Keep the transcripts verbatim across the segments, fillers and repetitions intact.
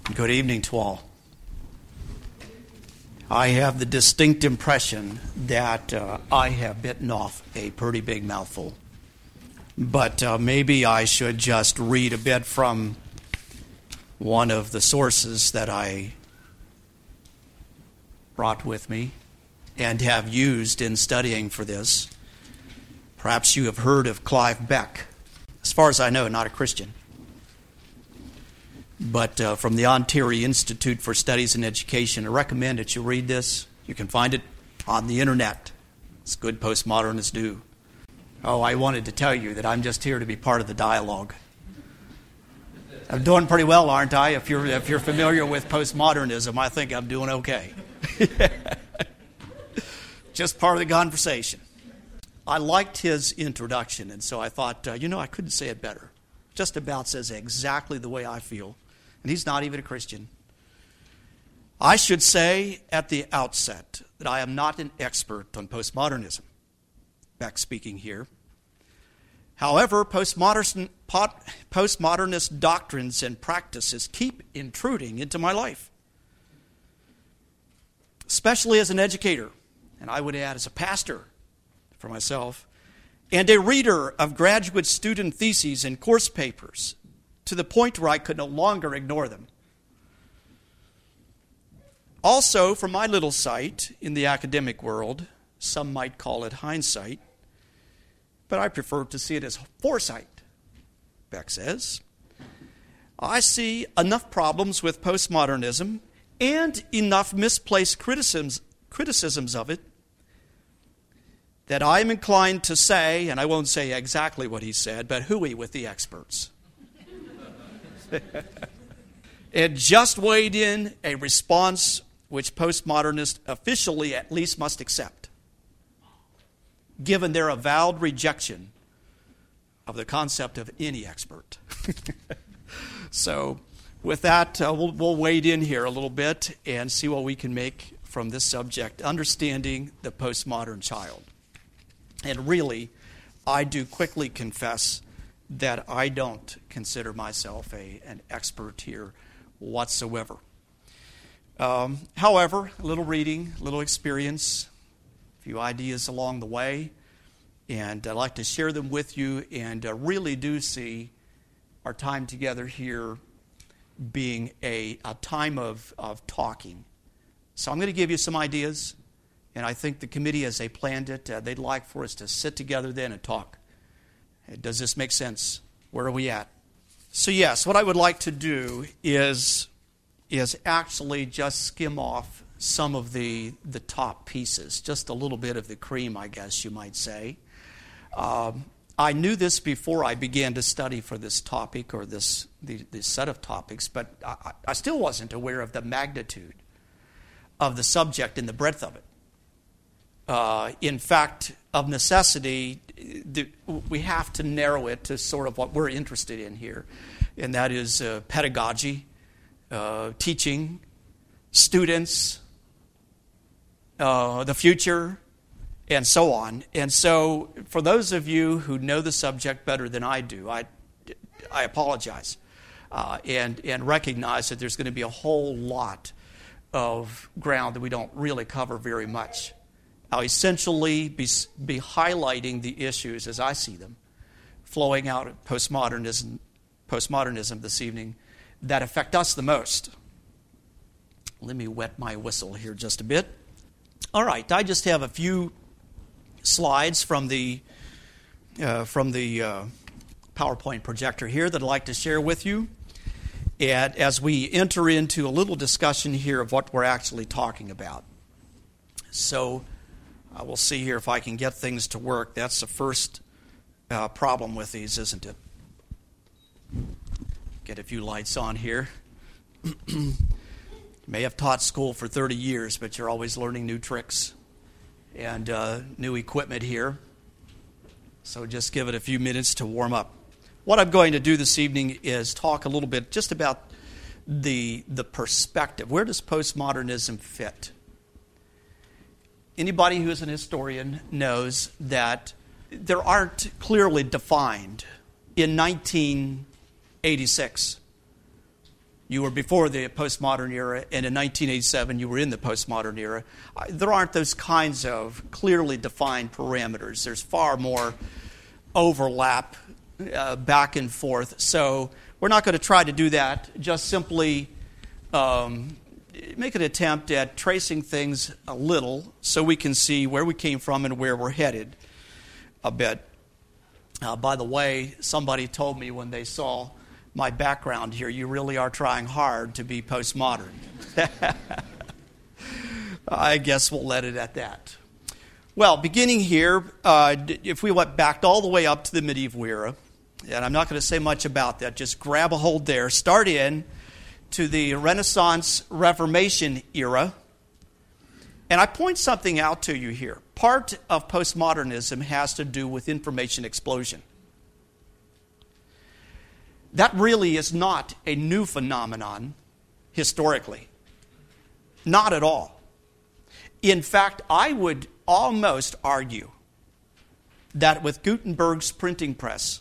Good evening to all. I have the distinct impression that uh, I have bitten off a pretty big mouthful. But uh, maybe I should just read a bit from one of the sources that I brought with me and have used in studying for this. Perhaps you have heard of Clive Beck. As far as I know, not a Christian. But uh, from the Ontario Institute for Studies in Education, I recommend that you read this. You can find it on the internet. It's good postmodernists do. Oh, I wanted to tell you that I'm just here to be part of the dialogue. I'm doing pretty well, aren't I? If you're if you're familiar with postmodernism, I think I'm doing okay. Just part of the conversation. I liked his introduction, and so I thought, uh, you know, I couldn't say it better. Just about says exactly the way I feel. And he's not even a Christian. I should say at the outset that I am not an expert on postmodernism. Beck speaking here. However, postmodern, postmodernist doctrines and practices keep intruding into my life, especially as an educator, and I would add as a pastor for myself, and a reader of graduate student theses and course papers, to the point where I could no longer ignore them. Also, from my little sight in the academic world, some might call it hindsight, but I prefer to see it as foresight, Beck says. I see enough problems with postmodernism and enough misplaced criticisms, criticisms of it that I am inclined to say, and I won't say exactly what he said, but hooey with the experts. It just weighed in a response which postmodernists officially at least must accept, given their avowed rejection of the concept of any expert. So with that, uh, we'll, we'll wade in here a little bit and see what we can make from this subject, understanding the postmodern child. And really, I do quickly confess that I don't consider myself a, an expert here whatsoever. Um, however, a little reading, a little experience, a few ideas along the way, and I'd like to share them with you, and uh, really do see our time together here being a, a time of, of talking. So I'm going to give you some ideas, and I think the committee, as they planned it, uh, they'd like for us to sit together then and talk. Does this make sense? Where are we at? So yes, what I would like to do is, is actually just skim off some of the, the top pieces, just a little bit of the cream, I guess you might say. Um, I knew this before I began to study for this topic or this, the, this set of topics, but I, I still wasn't aware of the magnitude of the subject and the breadth of it. Uh, in fact, of necessity, we have to narrow it to sort of what we're interested in here, and that is uh, pedagogy, uh, teaching, students, uh, the future, and so on. And so, for those of you who know the subject better than I do, I, I apologize uh, and, and recognize that there's going to be a whole lot of ground that we don't really cover very much. I'll essentially be, be highlighting the issues as I see them, flowing out of postmodernism, postmodernism this evening, that affect us the most. Let me wet my whistle here just a bit. All right, I just have a few slides from the uh, from the uh, PowerPoint projector here that I'd like to share with you, and as we enter into a little discussion here of what we're actually talking about. So I will see here if I can get things to work. That's the first uh, problem with these, isn't it? Get a few lights on here. You may have taught school for thirty years, but you're always learning new tricks and uh, new equipment here. So just give it a few minutes to warm up. What I'm going to do this evening is talk a little bit just about the the perspective. Where does postmodernism fit? Anybody who is an historian knows that there aren't clearly defined in nineteen eighty-six You were before the postmodern era, and in nineteen eighty-seven you were in the postmodern era. There aren't those kinds of clearly defined parameters. There's far more overlap uh, back and forth. So we're not going to try to do that. Just simply um, make an attempt at tracing things a little so we can see where we came from and where we're headed a bit. Uh, by the way, somebody told me when they saw my background here, you really are trying hard to be postmodern. I guess we'll let it at that. Well, beginning here, uh, if we went back all the way up to the medieval era, and I'm not going to say much about that, just grab a hold there, start in to the Renaissance Reformation era, and I point something out to you here. Part of postmodernism has to do with information explosion. That really is not a new phenomenon historically. Not at all. In fact, I would almost argue that with Gutenberg's printing press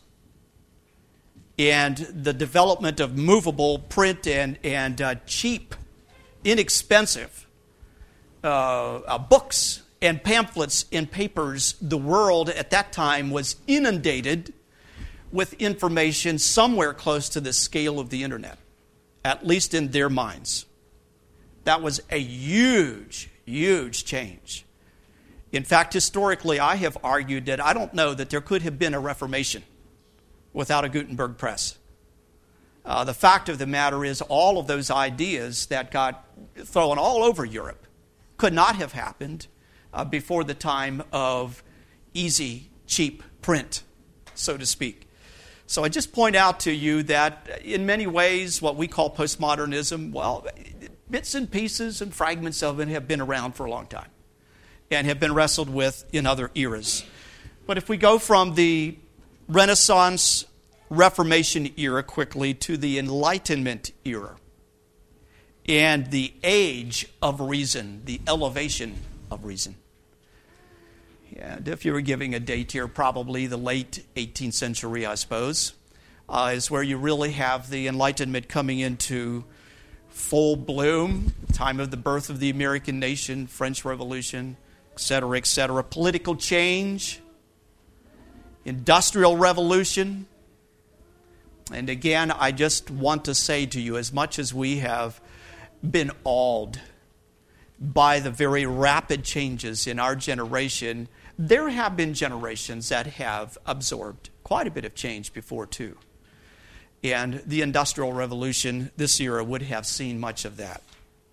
and the development of movable print and, and uh, cheap, inexpensive uh, uh, books and pamphlets and papers, the world at that time was inundated with information somewhere close to the scale of the internet, at least in their minds. That was a huge, huge change. In fact, historically, I have argued that I don't know that there could have been a Reformation without a Gutenberg press. Uh, the fact of the matter is all of those ideas that got thrown all over Europe could not have happened uh, before the time of easy, cheap print, so to speak. So I just point out to you that in many ways what we call postmodernism, well, bits and pieces and fragments of it have been around for a long time and have been wrestled with in other eras. But if we go from the Renaissance Reformation era quickly to the Enlightenment era and the age of reason, the elevation of reason. And if you were giving a date here, probably the late eighteenth century, I suppose, uh, is where you really have the Enlightenment coming into full bloom, time of the birth of the American nation, French Revolution, et cetera, et cetera. Political change, industrial revolution. And again, I just want to say to you, as much as we have been awed by the very rapid changes in our generation, there have been generations that have absorbed quite a bit of change before too. And the Industrial Revolution, this era, would have seen much of that.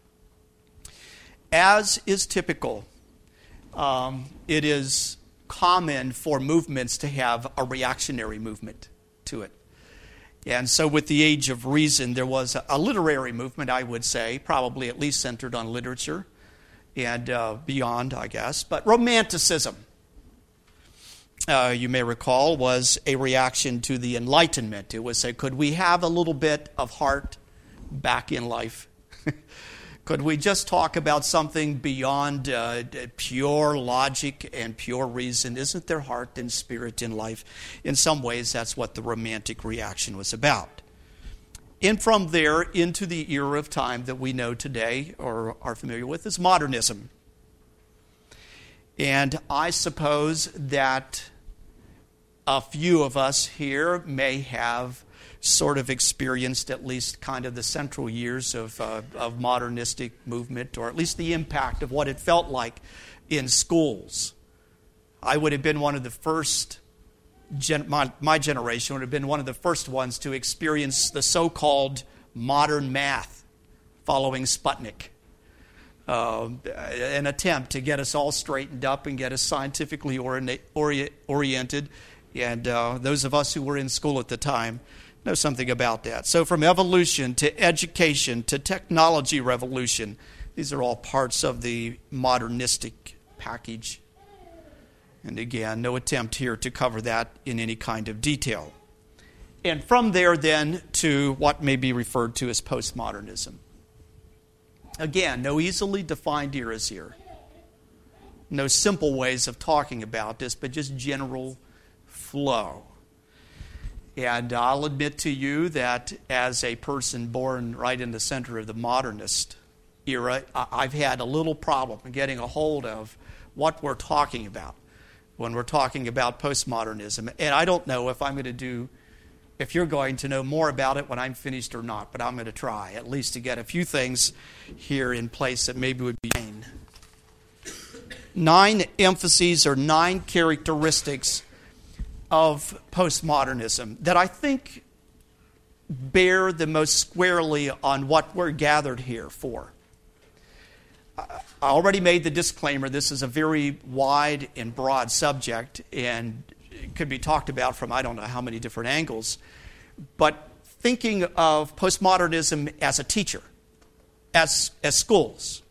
As is typical, um, it is common for movements to have a reactionary movement to it. And so with the Age of Reason, there was a, a literary movement, I would say, probably at least centered on literature and uh, beyond, I guess. But Romanticism, uh, you may recall, was a reaction to the Enlightenment. It was say, could we have a little bit of heart back in life? Could we just talk about something beyond uh, pure logic and pure reason? Isn't there heart and spirit in life? In some ways, that's what the Romantic reaction was about. And from there into the era of time that we know today or are familiar with is modernism. And I suppose that a few of us here may have sort of experienced at least kind of the central years of, uh, of modernistic movement, or at least the impact of what it felt like in schools. I would have been one of the first, gen- my, my generation would have been one of the first ones to experience the so-called modern math following Sputnik. Uh, an attempt to get us all straightened up and get us scientifically ori- ori- oriented. And uh, those of us who were in school at the time know something about that. So from evolution to education to technology revolution, these are all parts of the modernistic package. And again, no attempt here to cover that in any kind of detail. And from there then to what may be referred to as postmodernism. Again, no easily defined eras here. No simple ways of talking about this, but just general flow. And I'll admit to you that as a person born right in the center of the modernist era, I've had a little problem getting a hold of what we're talking about when we're talking about postmodernism. And I don't know if I'm going to do, if you're going to know more about it when I'm finished or not, but I'm going to try at least to get a few things here in place that maybe would be nine. Nine emphases or nine characteristics of postmodernism that I think bear the most squarely on what we're gathered here for. I already made the disclaimer, this is a very wide and broad subject, and it could be talked about from I don't know how many different angles. But thinking of postmodernism as a teacher, as, as schools,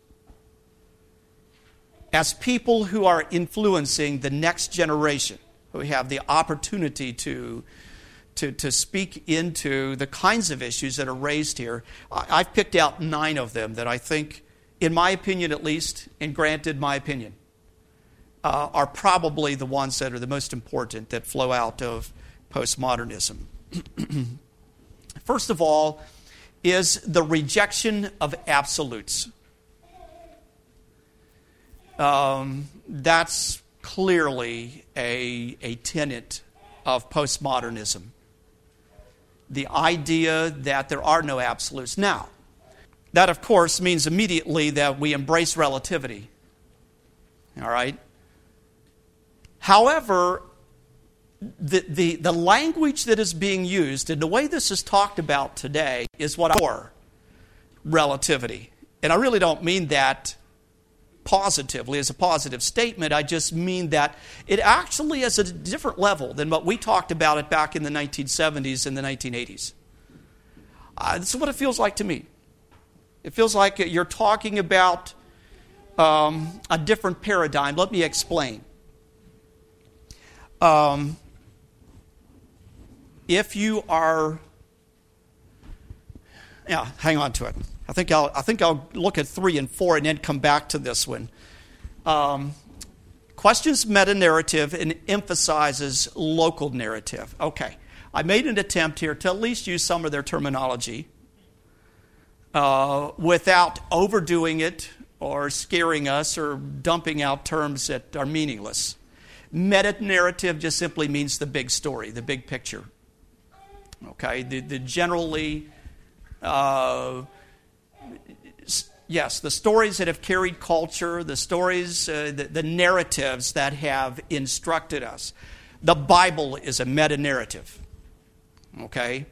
as people who are influencing the next generation, who have the opportunity to, to, to speak into the kinds of issues that are raised here. I've picked out nine of them that I think, in my opinion at least, and granted my opinion, uh, are probably the ones that are the most important that flow out of postmodernism. First of all is the rejection of absolutes. Um, that's clearly a, a tenet of postmodernism. The idea that there are no absolutes. Now, that of course means immediately that we embrace relativity. All right? However, the, the, the language that is being used and the way this is talked about today is what I call relativity. And I really don't mean that positively as a positive statement. I just mean that it actually is at a different level than what we talked about it back in the nineteen seventies and the nineteen eighties. Uh, this is what it feels like to me. It feels like you're talking about um, a different paradigm. Let me explain. Um, if you are, yeah, hang on to it. I think I'll I think I'll look at three and four and then come back to this one. Um, questions meta-narrative and emphasizes local narrative. Okay, I made an attempt here to at least use some of their terminology uh, without overdoing it or scaring us or dumping out terms that are meaningless. Meta-narrative just simply means the big story, the big picture. Okay, the, the generally... Uh, Yes, the stories that have carried culture, the stories, uh, the, the narratives that have instructed us. The Bible is a meta-narrative. Okay?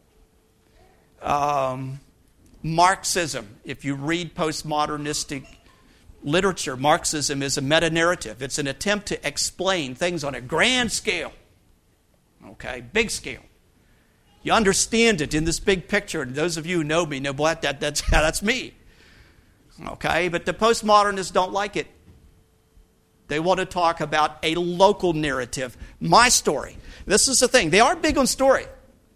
Um, Marxism, if you read postmodernistic literature, Marxism is a meta-narrative. It's an attempt to explain things on a grand scale. Okay? Big scale. You understand it in this big picture. And those of you who know me know what that, that's, that's me. Okay, but the postmodernists don't like it. They want to talk about a local narrative. My story. This is the thing. They are big on story.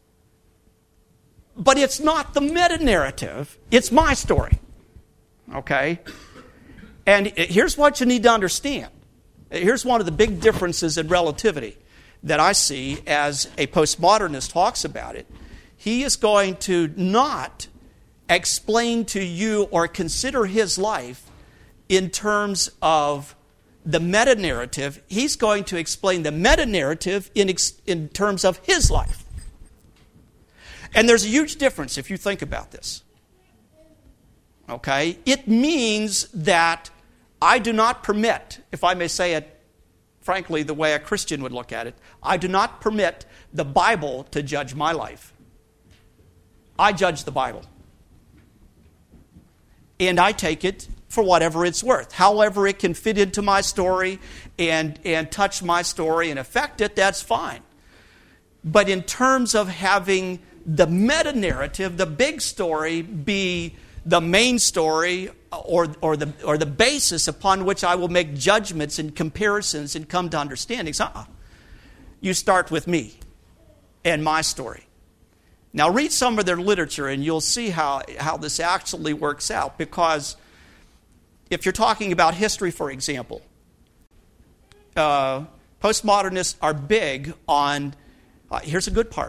But it's not the meta-narrative. It's my story. Okay? And here's what you need to understand. Here's one of the big differences in relativity that I see as a postmodernist talks about it. He is going to not explain to you or consider his life in terms of the meta-narrative. He's going to explain the meta-narrative in, ex- in terms of his life. And there's a huge difference if you think about this. Okay? It means that I do not permit, if I may say it frankly the way a Christian would look at it, I do not permit the Bible to judge my life. I judge the Bible. And I take it for whatever it's worth. However it can fit into my story and, and touch my story and affect it, that's fine. But in terms of having the meta-narrative, the big story, be the main story or, or, the, or the basis upon which I will make judgments and comparisons and come to understandings, uh-uh. You start with me and my story. Now read some of their literature and you'll see how, how this actually works out. Because if you're talking about history, for example, uh, postmodernists are big on, uh, here's a good part,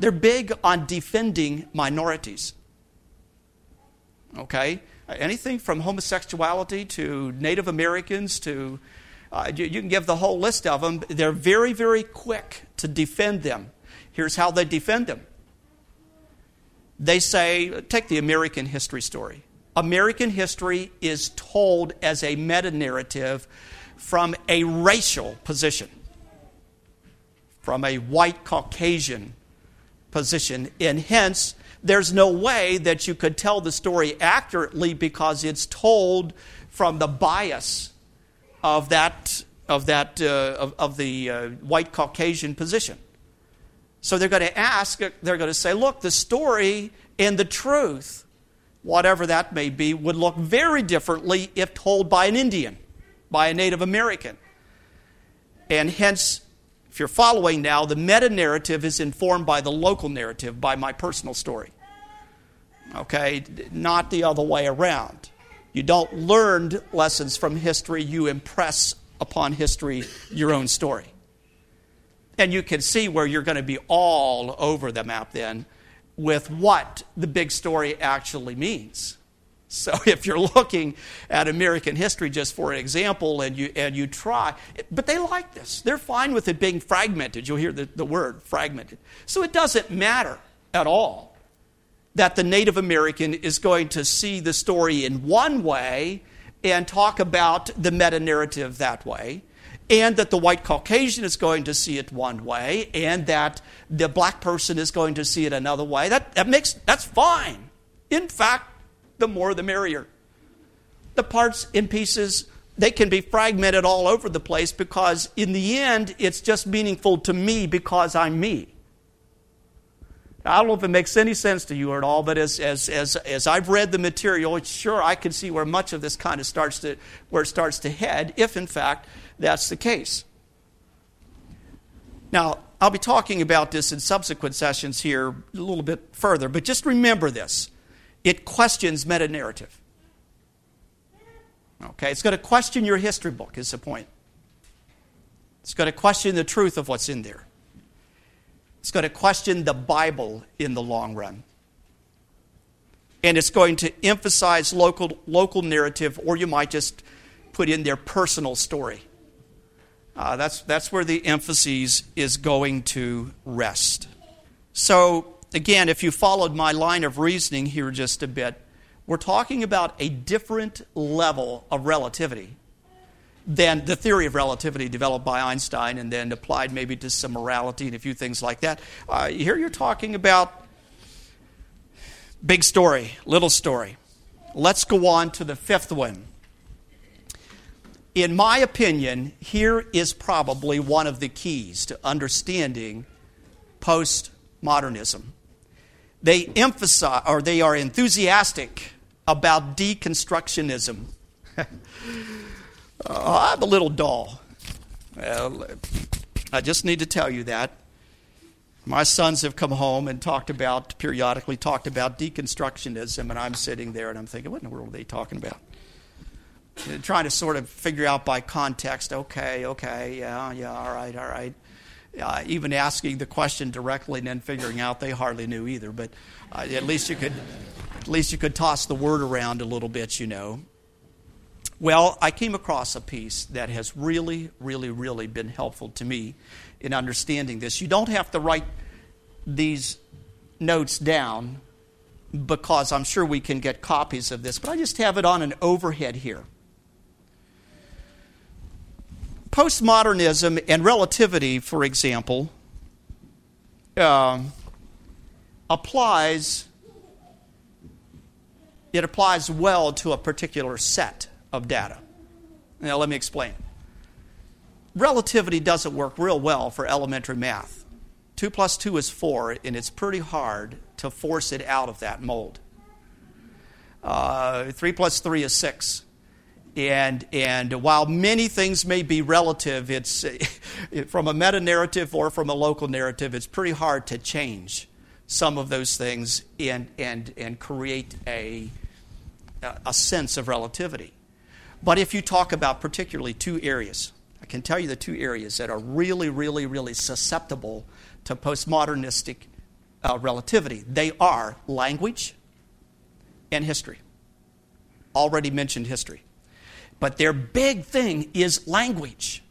they're big on defending minorities. Okay? Anything from homosexuality to Native Americans to, uh, you, you can give the whole list of them. They're very, very quick to defend them. Here's how they defend them. They say, take the American history story. American history is told as a meta-narrative from a racial position, from a white Caucasian position, and hence there's no way that you could tell the story accurately because it's told from the bias of that of that uh, of, of the uh, white Caucasian position. So they're going to ask, they're going to say, look, the story and the truth, whatever that may be, would look very differently if told by an Indian, by a Native American. And hence, if you're following now, the meta-narrative is informed by the local narrative, by my personal story. Okay? Not the other way around. You don't learn lessons from history, you impress upon history your own story. And you can see where you're going to be all over the map then with what the big story actually means. So if you're looking at American history just for an example and you and you try, but they like this. They're fine with it being fragmented. You'll hear the, the word fragmented. So it doesn't matter at all that the Native American is going to see the story in one way and talk about the meta-narrative that way, and that the white Caucasian is going to see it one way, and that the black person is going to see it another way. That, that makes, that's fine. In fact, the more the merrier. The parts and pieces, they can be fragmented all over the place because in the end, it's just meaningful to me because I'm me. I don't know if it makes any sense to you at all, but as as as as I've read the material, sure I can see where much of this kind of starts to where it starts to head, if in fact that's the case. Now, I'll be talking about this in subsequent sessions here a little bit further, but just remember this. It questions meta-narrative. Okay, it's going to question your history book, is the point. It's going to question the truth of what's in there. It's going to question the Bible in the long run. And it's going to emphasize local local narrative, or you might just put in their personal story. Uh, that's, that's where the emphasis is going to rest. So, again, if you followed my line of reasoning here just a bit, we're talking about a different level of relativity than the theory of relativity developed by Einstein and then applied maybe to some morality and a few things like that. Uh, here you're talking about big story, little story. Let's go on to the fifth one. In my opinion, here is probably one of the keys to understanding postmodernism. They emphasize, or they are enthusiastic about deconstructionism. Uh, I'm a little dull. Well, I just need to tell you that. My sons have come home and talked about, periodically talked about deconstructionism, and I'm sitting there and I'm thinking, what in the world are they talking about? And trying to sort of figure out by context, okay, okay, yeah, yeah, all right, all right. Uh, even asking the question directly and then figuring out they hardly knew either, but uh, at least you could, at least you could toss the word around a little bit, you know. Well, I came across a piece that has really, really, really been helpful to me in understanding this. You don't have to write these notes down because I'm sure we can get copies of this, but I just have it on an overhead here. Postmodernism and relativity, for example, uh, applies, it applies well to a particular set of data. Now, let me explain. Relativity doesn't work real well for elementary math. Two plus two is four, and it's pretty hard to force it out of that mold. Uh, three plus three is six. And and while many things may be relative, it's from a meta-narrative or from a local narrative, it's pretty hard to change some of those things and and and create a a sense of relativity. But if you talk about particularly two areas, I can tell you the two areas that are really, really, really susceptible to postmodernistic uh, relativity. They are language and history. Already mentioned history. But their big thing is language.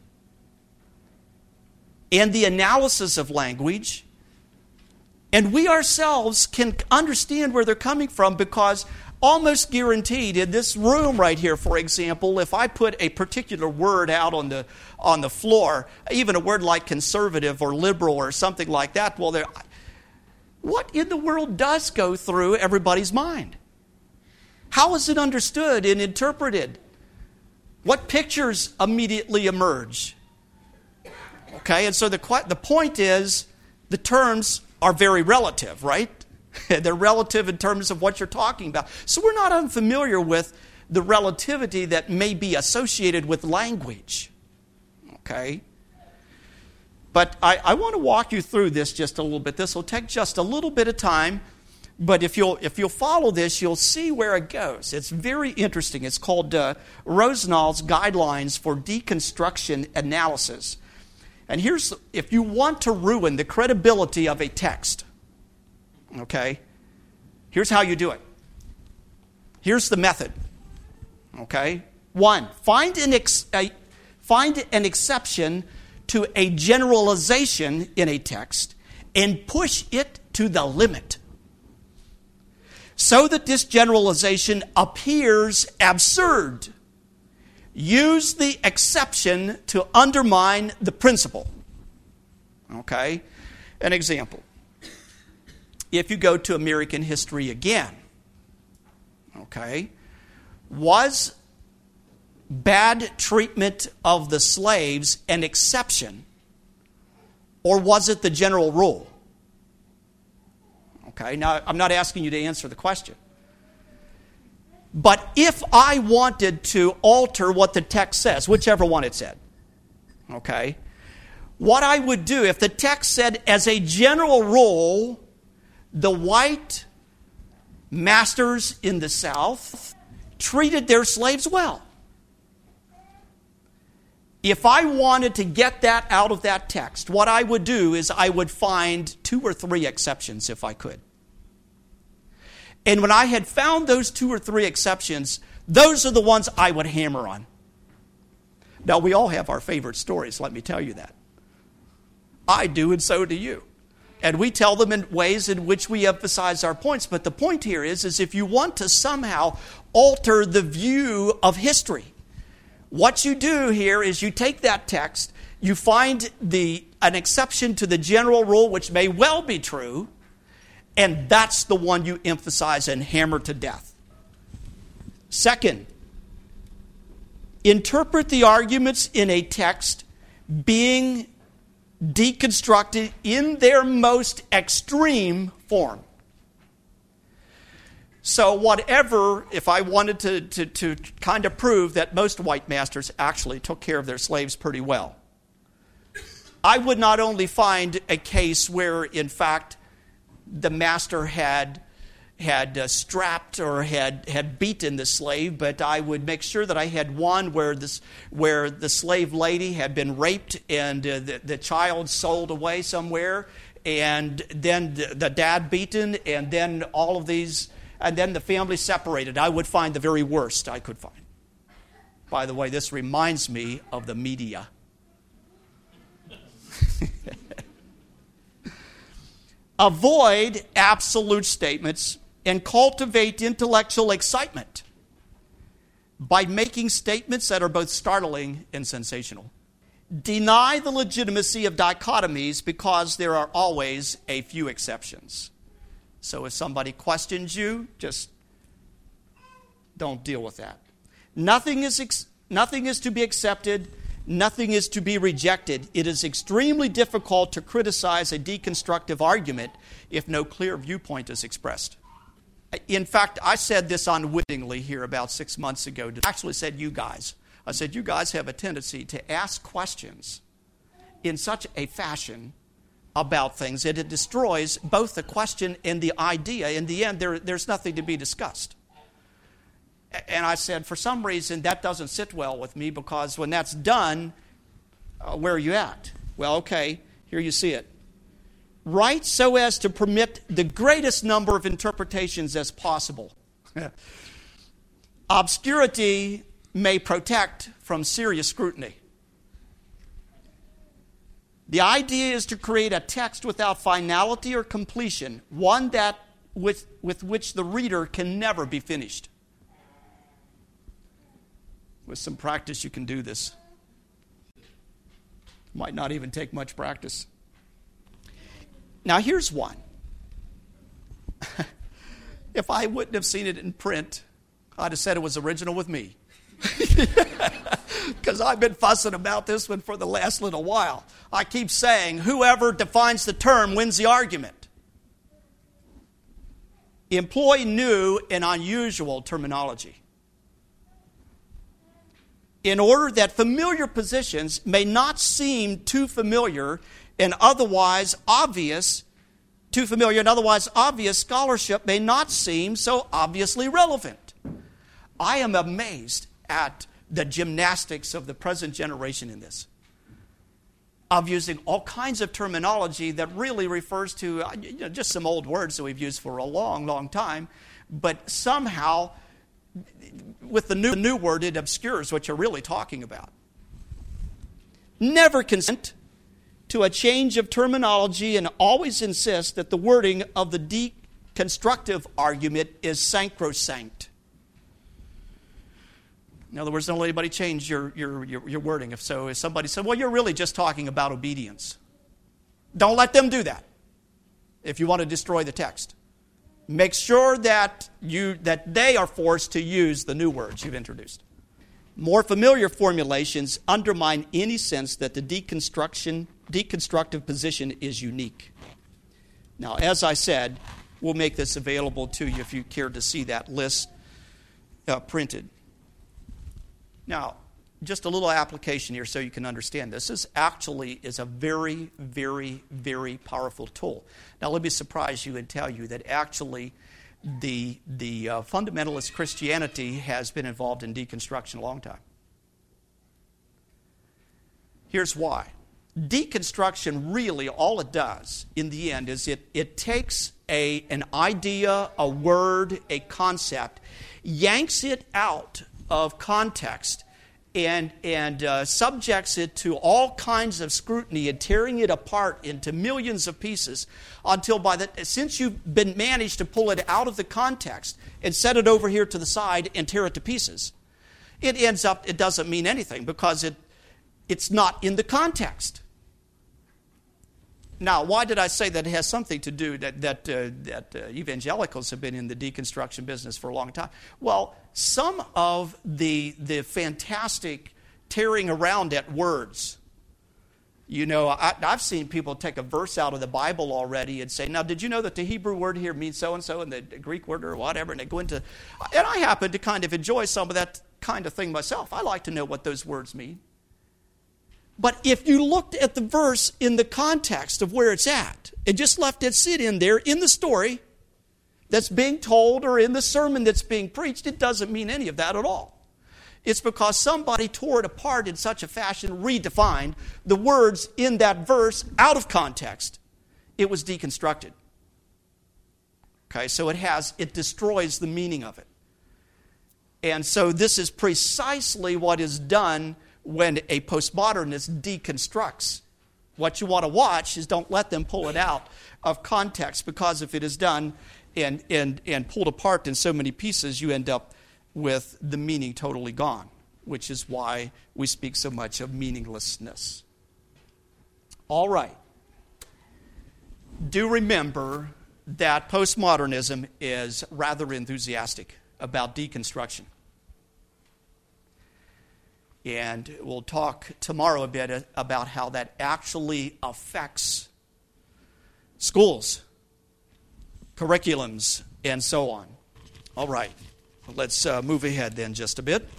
And the analysis of language. And we ourselves can understand where they're coming from, because almost guaranteed in this room right here, for example, if I put a particular word out on the on the floor, even a word like conservative or liberal or something like that, well, there, what in the world does go through everybody's mind? How is it understood and interpreted? What pictures immediately emerge? Okay, and so the the point is, the terms are very relative, right? They're relative in terms of what you're talking about. So we're not unfamiliar with the relativity that may be associated with language. Okay? But I, I want to walk you through this just a little bit. This will take just a little bit of time. But if you'll if you'll follow this, you'll see where it goes. It's very interesting. It's called uh, Rosenall's Guidelines for Deconstruction Analysis. And here's, if you want to ruin the credibility of a text, okay, here's how you do it. Here's the method. Okay? One, find an ex, a, find an exception to a generalization in a text and push it to the limit, so that this generalization appears absurd. Use the exception to undermine the principle. Okay? An example. If you go to American history again, okay, was bad treatment of the slaves an exception, or was it the general rule? Okay, now I'm not asking you to answer the question. But if I wanted to alter what the text says, whichever one it said, okay, what I would do, if the text said, as a general rule, the white masters in the South treated their slaves well. If I wanted to get that out of that text, what I would do is I would find two or three exceptions if I could. And when I had found those two or three exceptions, those are the ones I would hammer on. Now, we all have our favorite stories, let me tell you that. I do, and so do you. And we tell them in ways in which we emphasize our points. But the point here is, is if you want to somehow alter the view of history, what you do here is you take that text, you find the an exception to the general rule, which may well be true, and that's the one you emphasize and hammer to death. Second, interpret the arguments in a text being deconstructed in their most extreme form. So whatever, if I wanted to, to, to kind of prove that most white masters actually took care of their slaves pretty well, I would not only find a case where, in fact, the master had had uh, strapped or had, had beaten the slave, but I would make sure that I had one where this where the slave lady had been raped and uh, the, the child sold away somewhere, and then the, the dad beaten, and then all of these, and then the family separated. I would find the very worst I could find. By the way, this reminds me of the media. Avoid absolute statements and cultivate intellectual excitement by making statements that are both startling and sensational. Deny the legitimacy of dichotomies because there are always a few exceptions. So if somebody questions you, just don't deal with that. Nothing is ex- nothing is to be accepted. Nothing is to be rejected. It is extremely difficult to criticize a deconstructive argument if no clear viewpoint is expressed. In fact, I said this unwittingly here about six months ago. I actually said you guys. I said you guys have a tendency to ask questions in such a fashion about things that it destroys both the question and the idea. In the end, there, there's nothing to be discussed. And I said, for some reason, that doesn't sit well with me, because when that's done, uh, where are you at? Well, okay, here you see it. Write so as to permit the greatest number of interpretations as possible. Obscurity may protect from serious scrutiny. The idea is to create a text without finality or completion, one that with, with which the reader can never be finished. With some practice, you can do this. Might not even take much practice. Now, here's one. If I wouldn't have seen it in print, I'd have said it was original with me. Because I've been fussing about this one for the last little while. I keep saying, whoever defines the term wins the argument. Employ new and unusual terminology, in order that familiar positions may not seem too familiar and otherwise obvious, too familiar and otherwise obvious scholarship may not seem so obviously relevant. I am amazed at the gymnastics of the present generation in this, of using all kinds of terminology that really refers to you know, just some old words that we've used for a long, long time, but somehow with the new, the new word, it obscures what you're really talking about. Never consent to a change of terminology and always insist that the wording of the deconstructive argument is sacrosanct. In other words, don't let anybody change your, your, your, your wording. If so, if somebody said, well, you're really just talking about obedience. Don't let them do that if you want to destroy the text. Make sure that you that they are forced to use the new words you've introduced. More familiar formulations undermine any sense that the deconstruction, deconstructive position is unique. Now, as I said, we'll make this available to you if you care to see that list uh, printed. Now, just a little application here so you can understand this. This actually is a very, very, very powerful tool. Now, let me surprise you and tell you that actually the, the uh, fundamentalist Christianity has been involved in deconstruction a long time. Here's why. Deconstruction really, all it does in the end is it, it takes a, an idea, a word, a concept, yanks it out of context and, and uh, subjects it to all kinds of scrutiny and tearing it apart into millions of pieces until by the since you've been managed to pull it out of the context and set it over here to the side and tear it to pieces, it ends up, it doesn't mean anything because it it's not in the context. Now, why did I say that it has something to do that that, uh, that uh, evangelicals have been in the deconstruction business for a long time? Well, some of the the fantastic tearing around at words. You know, I, I've seen people take a verse out of the Bible already and say, now, did you know that the Hebrew word here means so-and-so and the Greek word or whatever? And they go into, and I happen to kind of enjoy some of that kind of thing myself. I like to know what those words mean. But if you looked at the verse in the context of where it's at and just left it sit in there in the story that's being told or in the sermon that's being preached, it doesn't mean any of that at all. It's because somebody tore it apart in such a fashion, redefined the words in that verse out of context. It was deconstructed. Okay, so it has, it destroys the meaning of it. And so this is precisely what is done when a postmodernist deconstructs. What you want to watch is don't let them pull it out of context, because if it is done and, and, and pulled apart in so many pieces, you end up with the meaning totally gone, which is why we speak so much of meaninglessness. All right. Do remember that postmodernism is rather enthusiastic about deconstruction. And we'll talk tomorrow a bit about how that actually affects schools, curriculums, and so on. All right, let's uh, move ahead then just a bit.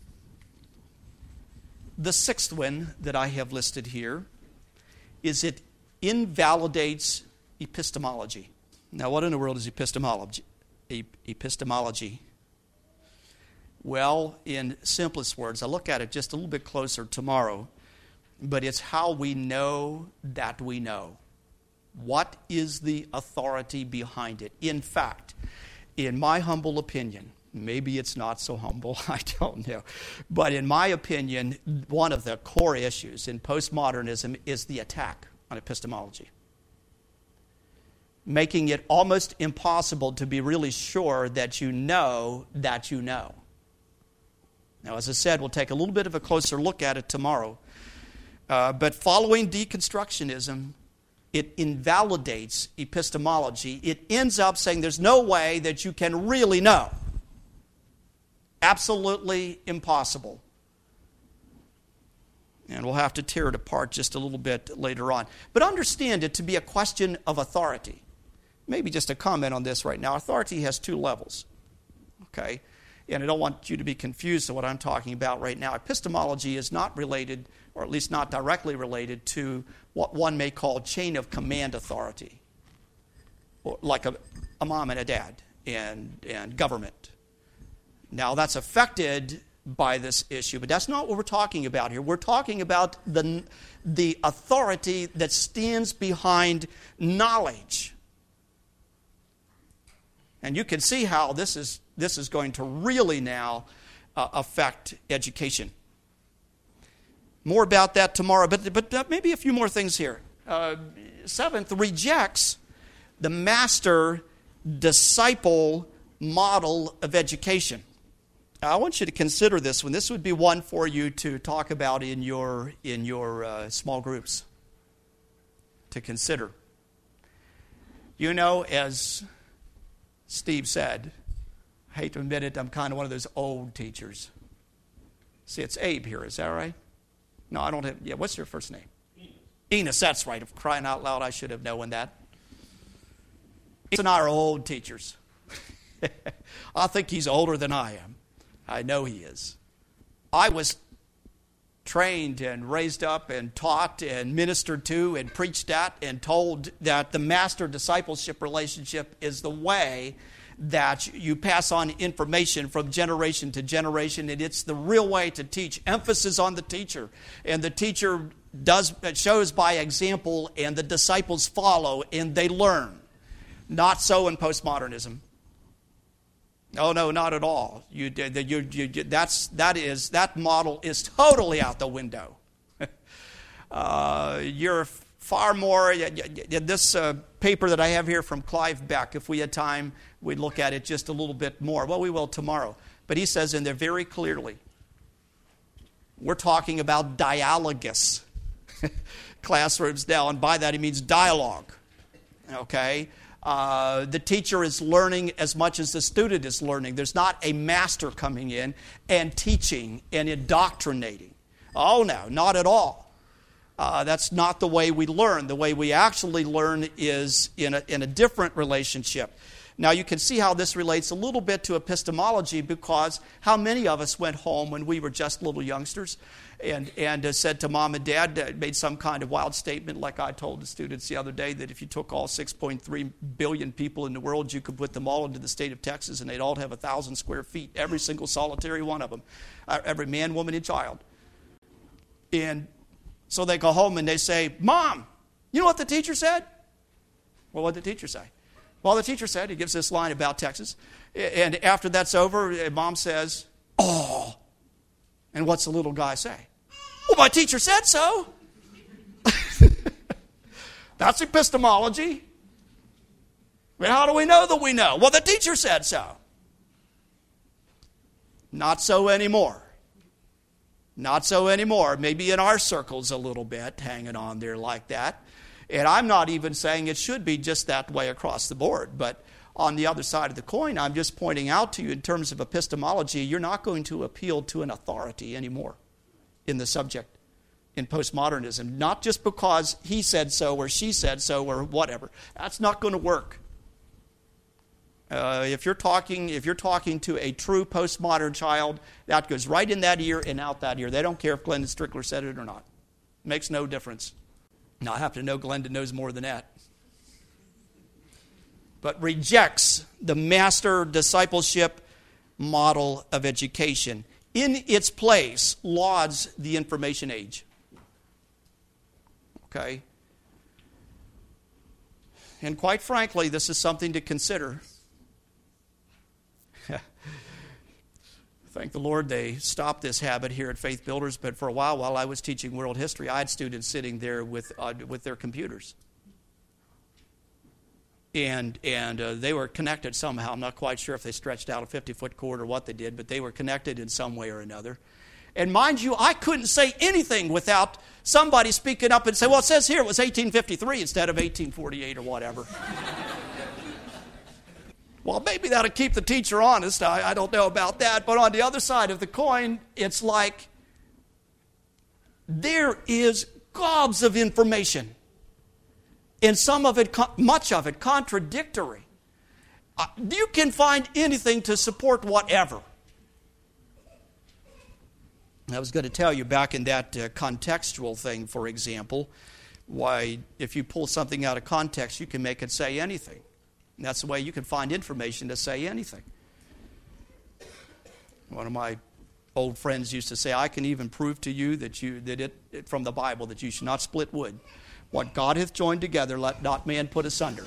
The sixth one that I have listed here is it invalidates epistemology. Now, what in the world is epistemology? Epistemology. Well, in simplest words, I'll look at it just a little bit closer tomorrow, but it's how we know that we know. What is the authority behind it? In fact, in my humble opinion, maybe it's not so humble, I don't know, but in my opinion, one of the core issues in postmodernism is the attack on epistemology, making it almost impossible to be really sure that you know that you know. Now, as I said, we'll take a little bit of a closer look at it tomorrow. Uh, but following deconstructionism, it invalidates epistemology. It ends up saying there's no way that you can really know. Absolutely impossible. And we'll have to tear it apart just a little bit later on. But understand it to be a question of authority. Maybe just a comment on this right now. Authority has two levels. Okay? And I don't want you to be confused to what I'm talking about right now. Epistemology is not related, or at least not directly related, to what one may call chain of command authority, or like a, a mom and a dad and, and government. Now, that's affected by this issue, but that's not what we're talking about here. We're talking about the, the authority that stands behind knowledge. And you can see how this is this is going to really now uh, affect education. More about that tomorrow, but, but maybe a few more things here. Uh, seventh, rejects the master-disciple model of education. I want you to consider this one. This would be one for you to talk about in your, in your uh, small groups, to consider. You know, as Steve said, I hate to admit it, I'm kind of one of those old teachers. See, it's Abe here, is that right? No, I don't have, yeah, what's your first name? Enos. Enos, that's right. Of crying out loud, I should have known that. Enos and I are old teachers. I think he's older than I am. I know he is. I was trained and raised up and taught and ministered to and preached at and told that the master-discipleship relationship is the way that you pass on information from generation to generation, and it's the real way to teach. Emphasis on the teacher, and the teacher does shows by example, and the disciples follow and they learn. Not so in postmodernism. Oh no, not at all. You, you, you, you, that's that is that model is totally out the window. uh, you're far more. This uh, paper that I have here from Clive Beck, if we had time, we'd look at it just a little bit more. Well, we will tomorrow. But he says in there very clearly, we're talking about dialogous classrooms now, and by that he means dialogue. Okay? Uh, the teacher is learning as much as the student is learning. There's not a master coming in and teaching and indoctrinating. Oh, no, not at all. Uh, that's not the way we learn. The way we actually learn is in a, in a different relationship. Now, you can see how this relates a little bit to epistemology, because how many of us went home when we were just little youngsters and, and uh, said to mom and dad, uh, made some kind of wild statement like I told the students the other day, that if you took all six point three billion people in the world, you could put them all into the state of Texas and they'd all have one thousand square feet, every single solitary one of them, uh, every man, woman, and child. And so they go home and they say, Mom, you know what the teacher said? Well, what did the teacher say? Well, the teacher said, he gives this line about Texas, and after that's over, Mom says, oh. And what's the little guy say? Well, my teacher said so. That's epistemology. But how do we know that we know? Well, the teacher said so. Not so anymore. Not so anymore. Maybe in our circles a little bit, hanging on there like that. And I'm not even saying it should be just that way across the board. But on the other side of the coin, I'm just pointing out to you in terms of epistemology, you're not going to appeal to an authority anymore in the subject in postmodernism. Not just because he said so or she said so or whatever. That's not going to work. Uh, if you're talking, if you're talking to a true postmodern child, that goes right in that ear and out that ear. They don't care if Glendon Strickler said it or not. It makes no difference. Now, I happen to know Glendon knows more than that. But rejects the master discipleship model of education. In its place, lauds the information age. Okay? And quite frankly, this is something to consider. Thank the Lord they stopped this habit here at Faith Builders, but for a while, while I was teaching world history, I had students sitting there with uh, with their computers. And and uh, they were connected somehow. I'm not quite sure if they stretched out a fifty-foot cord or what they did, but they were connected in some way or another. And mind you, I couldn't say anything without somebody speaking up and say, well, it says here it was eighteen fifty-three instead of eighteen forty-eight or whatever. Well, maybe that'll keep the teacher honest. I, I don't know about that. But on the other side of the coin, it's like there is gobs of information. And some of it, much of it, contradictory. Uh, you can find anything to support whatever. I was going to tell you back in that uh, contextual thing, for example, why if you pull something out of context, you can make it say anything. And that's the way you can find information to say anything. One of my old friends used to say, I can even prove to you that you that it, it from the Bible that you should not split wood. What God hath joined together, let not man put asunder.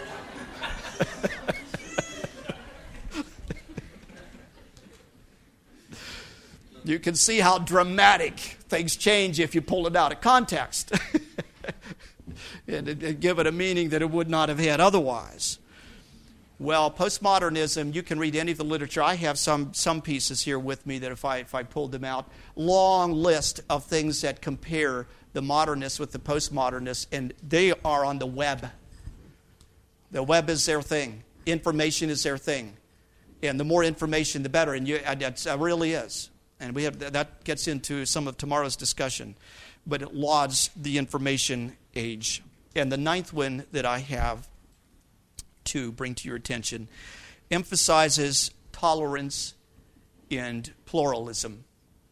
You can see how dramatic things change if you pull it out of context and, and give it a meaning that it would not have had otherwise. Well, postmodernism, you can read any of the literature. I have some some pieces here with me that if I if I pulled them out, long list of things that compare the modernists with the postmodernists, and they are on the web. The web is their thing. Information is their thing. And the more information, the better. And you, it really is. And we have that gets into some of tomorrow's discussion. But it lauds the information age. And the ninth one that I have to bring to your attention emphasizes tolerance and pluralism.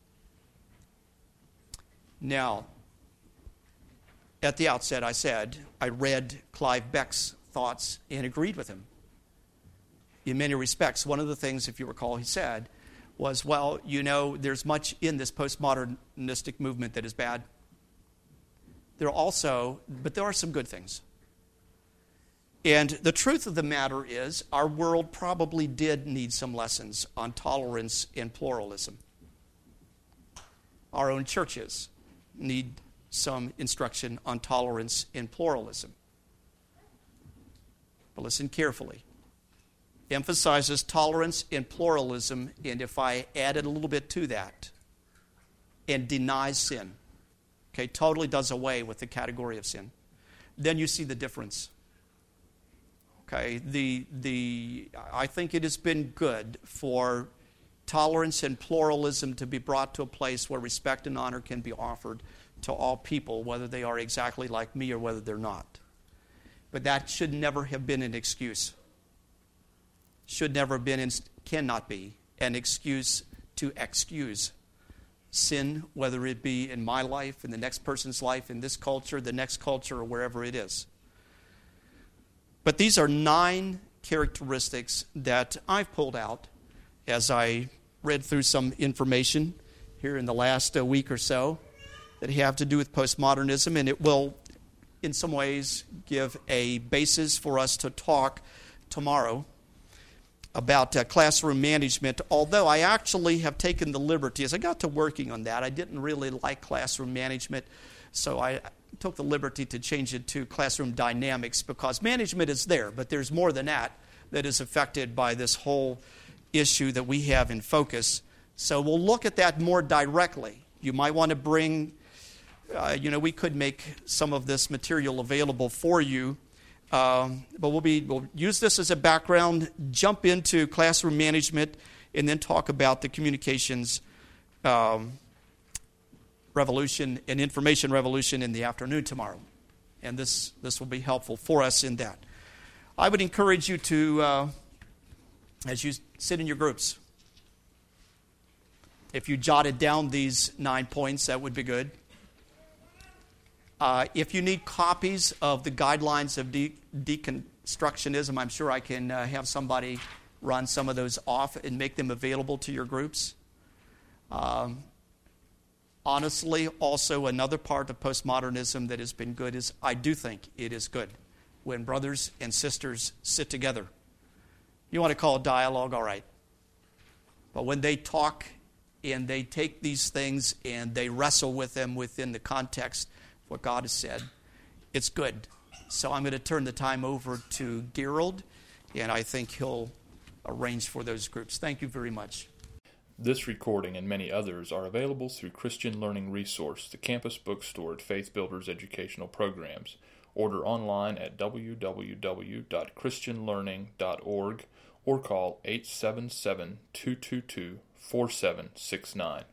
Now, at the outset, I said I read Clive Beck's thoughts and agreed with him. In many respects, one of the things, if you recall, he said was, well, you know, there's much in this postmodernistic movement that is bad. There are also, but there are some good things. And the truth of the matter is, our world probably did need some lessons on tolerance and pluralism. Our own churches need some instruction on tolerance and pluralism. But listen carefully. Emphasizes tolerance and pluralism, and if I added a little bit to that, and denies sin, okay, totally does away with the category of sin, then you see the difference. Okay, the the I think it has been good for tolerance and pluralism to be brought to a place where respect and honor can be offered to all people, whether they are exactly like me or whether they're not. But that should never have been an excuse. Should never have been, cannot be, an excuse to excuse sin, whether it be in my life, in the next person's life, in this culture, the next culture, or wherever it is. But these are nine characteristics that I've pulled out as I read through some information here in the last uh, week or so that have to do with postmodernism, and it will, in some ways, give a basis for us to talk tomorrow about uh, classroom management, although I actually have taken the liberty, as I got to working on that, I didn't really like classroom management, so I took the liberty to change it to classroom dynamics, because management is there, but there's more than that that is affected by this whole issue that we have in focus. So we'll look at that more directly. You might want to bring, uh, you know, we could make some of this material available for you, um, but we'll be we'll use this as a background, jump into classroom management, and then talk about the communications um, revolution and information revolution in the afternoon tomorrow. And this, this will be helpful for us in that. I would encourage you to, uh, as you sit in your groups, if you jotted down these nine points, that would be good. Uh, if you need copies of the guidelines of de- deconstructionism, I'm sure I can uh, have somebody run some of those off and make them available to your groups. Um, honestly, also another part of postmodernism that has been good is I do think it is good when brothers and sisters sit together. You want to call it dialogue, all right. But when they talk and they take these things and they wrestle with them within the context of what God has said, it's good. So I'm going to turn the time over to Gerald, and I think he'll arrange for those groups. Thank you very much. This recording and many others are available through Christian Learning Resource, the campus bookstore at Faith Builders Educational Programs. Order online at w w w dot christian learning dot org or call eight seven seven, two two two, four seven six nine.